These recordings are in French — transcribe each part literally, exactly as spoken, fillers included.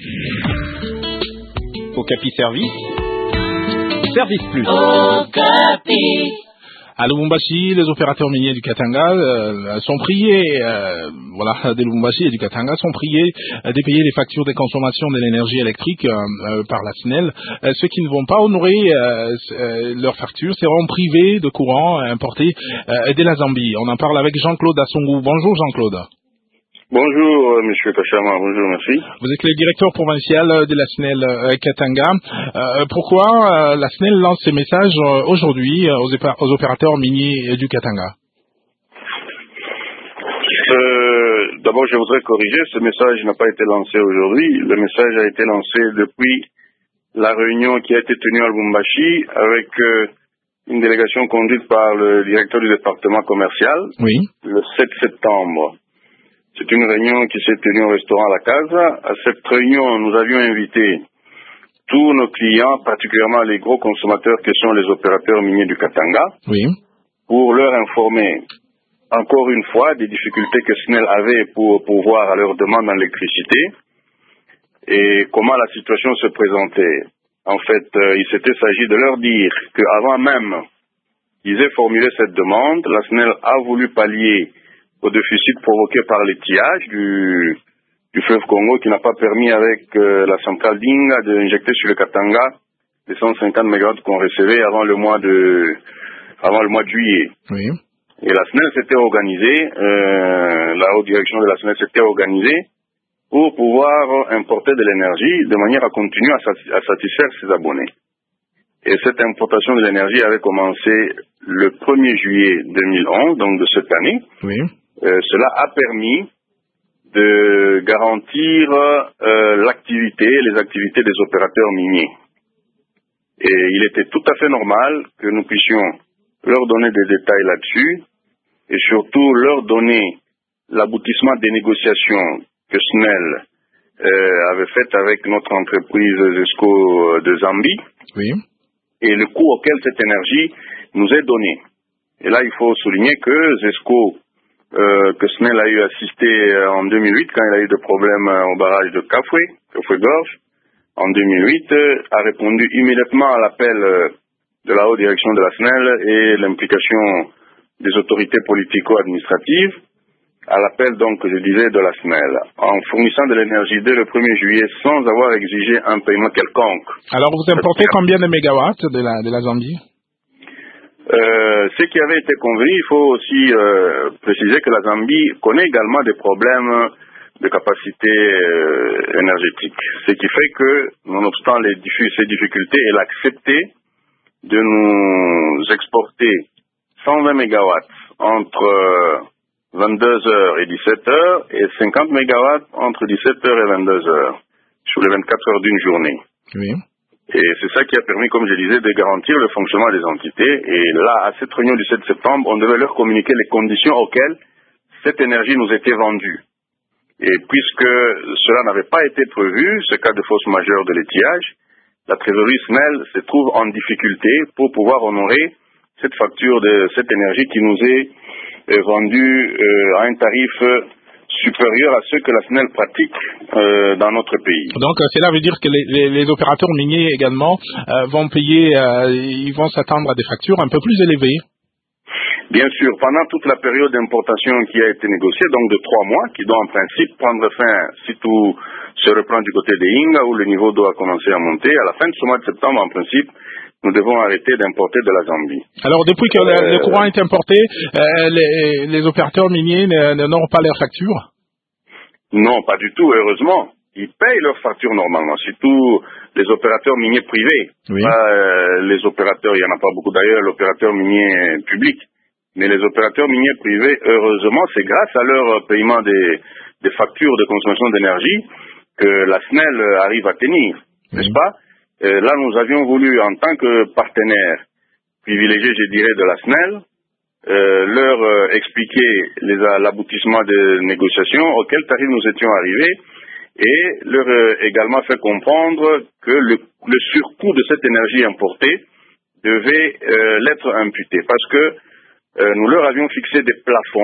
Okapi Service, Service Plus. Okapi. À Lubumbashi, les opérateurs miniers du Katanga euh, sont priés, euh, voilà, de Lubumbashi et du Katanga sont priés euh, de payer les factures de consommation de l'énergie électrique euh, euh, par la S N E L. Euh, ceux qui ne vont pas honorer euh, euh, leurs factures seront privés de courant importé euh, de la Zambie. On en parle avec Jean-Claude Assongou. Bonjour Jean-Claude. Bonjour, euh, monsieur Kachama, bonjour, merci. Vous êtes le directeur provincial de la S N E L euh, Katanga. Euh, pourquoi euh, la S N E L lance ces messages euh, aujourd'hui euh, aux, aux opérateurs miniers du Katanga? euh, D'abord, je voudrais corriger, ce message n'a pas été lancé aujourd'hui. Le message a été lancé depuis la réunion qui a été tenue à Lubumbashi avec euh, une délégation conduite par le directeur du département commercial, oui, le sept septembre. C'est une réunion qui s'est tenue au restaurant La Casa. À cette réunion, nous avions invité tous nos clients, particulièrement les gros consommateurs que sont les opérateurs miniers du Katanga, oui, pour leur informer encore une fois des difficultés que S N E L avait pour pouvoir à leur demande en électricité et comment la situation se présentait. En fait, euh, il s'était s'agit de leur dire qu'avant même qu'ils aient formulé cette demande, la S N E L a voulu pallier au déficit provoqué par l'étiage du, du fleuve Congo qui n'a pas permis avec euh, la centrale d'Inga d'injecter sur le Katanga les cent cinquante mégawatts qu'on recevait avant le mois de avant le mois de juillet. oui. Et la S N E L s'était organisée, euh, la haute direction de la S N E L s'était organisée pour pouvoir importer de l'énergie de manière à continuer à, sati- à satisfaire ses abonnés. Et cette importation de l'énergie avait commencé le premier juillet deux mille onze, donc de cette année. Oui. Euh, cela a permis de garantir euh, l'activité, les activités des opérateurs miniers. Et il était tout à fait normal que nous puissions leur donner des détails là-dessus et surtout leur donner l'aboutissement des négociations que S N E L euh, avait faites avec notre entreprise Zesco de Zambie, Oui. et le coût auquel cette énergie nous est donnée. Et là, il faut souligner que Zesco, euh, que S N E L a eu assisté en deux mille huit, quand il a eu des problèmes au barrage de Kafoué, Kafoué-Gorge, en deux mille huit, euh, a répondu immédiatement à l'appel euh, de la haute direction de la S N E L et l'implication des autorités politico-administratives, à l'appel donc, que je disais, de la S N E L, en fournissant de l'énergie dès le premier juillet sans avoir exigé un paiement quelconque. Alors, vous importez combien de mégawatts de la, de la Zambie? Euh, ce qui avait été convenu, il faut aussi euh, préciser que la Zambie connaît également des problèmes de capacité euh, énergétique. Ce qui fait que, nonobstant les diffus, ces difficultés, elle a accepté de nous exporter cent vingt mégawatts entre euh, vingt-deux heures et dix-sept heures et cinquante mégawatts entre dix-sept heures et vingt-deux heures sur les vingt-quatre heures d'une journée. Oui. Et c'est ça qui a permis, comme je disais, de garantir le fonctionnement des entités. Et là, à cette réunion du sept septembre, on devait leur communiquer les conditions auxquelles cette énergie nous était vendue. Et puisque cela n'avait pas été prévu, ce cas de force majeure de l'étiage, la trésorerie S N E L se trouve en difficulté pour pouvoir honorer cette facture de cette énergie qui nous est euh, vendue euh, à un tarif euh, supérieur à ceux que la S N E L pratique euh, dans notre pays. Donc, euh, cela veut dire que les, les, les opérateurs miniers également euh, vont payer, euh, ils vont s'attendre à des factures un peu plus élevées. Bien sûr, pendant toute la période d'importation qui a été négociée, donc de trois mois, qui doit en principe prendre fin si tout se reprend du côté des Inga, où le niveau doit commencer à monter, à la fin de ce mois de septembre, en principe, nous devons arrêter d'importer de la Zambie. Alors, depuis que euh, le, le courant est importé, euh, les, les opérateurs miniers n'auront pas leurs factures? Non, pas du tout, heureusement. Ils payent leurs factures normalement, surtout les opérateurs miniers privés. Oui. Pas, euh, les opérateurs, il n'y en a pas beaucoup d'ailleurs, l'opérateur minier public. Mais les opérateurs miniers privés, heureusement, c'est grâce à leur paiement des, des factures de consommation d'énergie que la S N E L arrive à tenir, oui. N'est-ce pas? Euh, là, nous avions voulu, en tant que partenaire privilégié, je dirais, de la S N E L, euh, leur euh, expliquer l'aboutissement des négociations auxquelles tarif nous étions arrivés et leur euh, également faire comprendre que le, le surcoût de cette énergie importée devait euh, l'être imputé parce que Euh, nous leur avions fixé des plafonds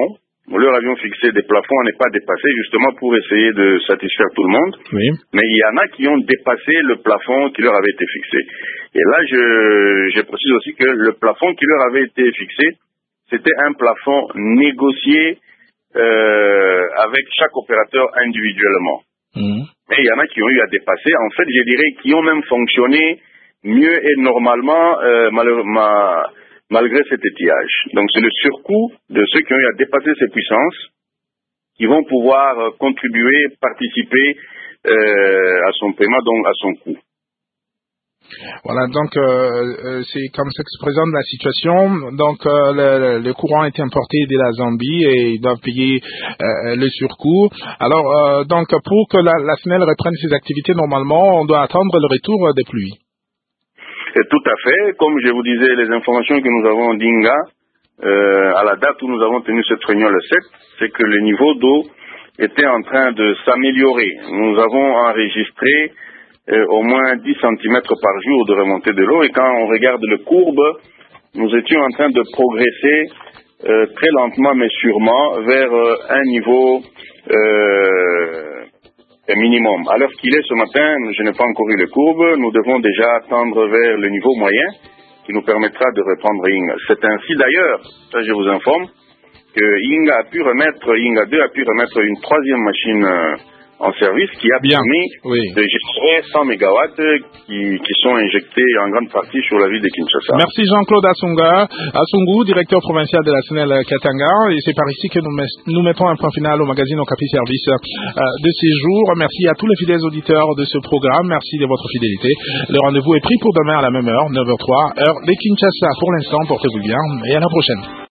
Nous leur avions fixé des plafonds à ne pas dépasser, justement pour essayer de satisfaire tout le monde. Oui. Mais il y en a qui ont dépassé le plafond qui leur avait été fixé. Et là, je, je précise aussi que le plafond qui leur avait été fixé, c'était un plafond négocié euh, avec chaque opérateur individuellement. Mmh. Mais il y en a qui ont eu à dépasser. En fait, je dirais qui ont même fonctionné mieux et normalement euh, malheureusement, malgré cet étiage. Donc c'est le surcoût de ceux qui ont eu à dépasser ces puissances qui vont pouvoir euh, contribuer, participer euh, à son paiement, donc à son coût. Voilà, donc euh, euh, c'est comme ça que se présente la situation. Donc euh, le, le courant est importé de la Zambie et ils doivent payer euh, le surcoût. Alors euh, donc pour que la, la S N E L reprenne ses activités normalement, on doit attendre le retour des pluies. Et tout à fait, comme je vous disais, les informations que nous avons d'Inga, euh, à la date où nous avons tenu cette réunion le sept, c'est que le niveau d'eau était en train de s'améliorer. Nous avons enregistré euh, au moins dix centimètres par jour de remontée de l'eau, et quand on regarde le courbe, nous étions en train de progresser euh, très lentement mais sûrement vers euh, un niveau euh, minimum. À l'heure qu'il est ce matin, je n'ai pas encore eu les courbes, nous devons déjà tendre vers le niveau moyen qui nous permettra de reprendre Inga. C'est ainsi d'ailleurs, ça je vous informe, que Inga a pu remettre, Inga deux a pu remettre une troisième machine euh, en service qui a Bien. permis Oui. de générer cent mégawatts qui, qui sont injectés en grande partie sur la ville de Kinshasa. Merci Jean-Claude Asunga, Asungu, directeur provincial de la S N E L Katanga. Et c'est par ici que nous, met, nous mettons un point final au magazine Okapi Service euh, de ces jours. Merci à tous les fidèles auditeurs de ce programme. Merci de votre fidélité. Le rendez-vous est pris pour demain à la même heure, neuf heures zéro trois, heure de Kinshasa. Pour l'instant, portez-vous bien et à la prochaine.